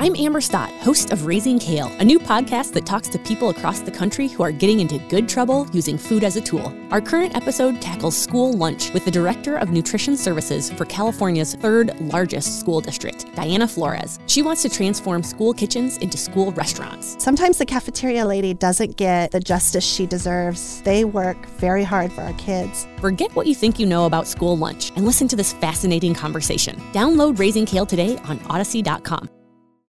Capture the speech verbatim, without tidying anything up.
I'm Amber Stott, host of Raising Kale, a new podcast that talks to people across the country who are getting into good trouble using food as a tool. Our current episode tackles school lunch with the Director of Nutrition Services for California's third largest school district, Diana Flores. She wants to transform school kitchens into school restaurants. Sometimes the cafeteria lady doesn't get the justice she deserves. They work very hard for our kids. Forget what you think you know about school lunch and listen to this fascinating conversation. Download Raising Kale today on Odyssey dot com.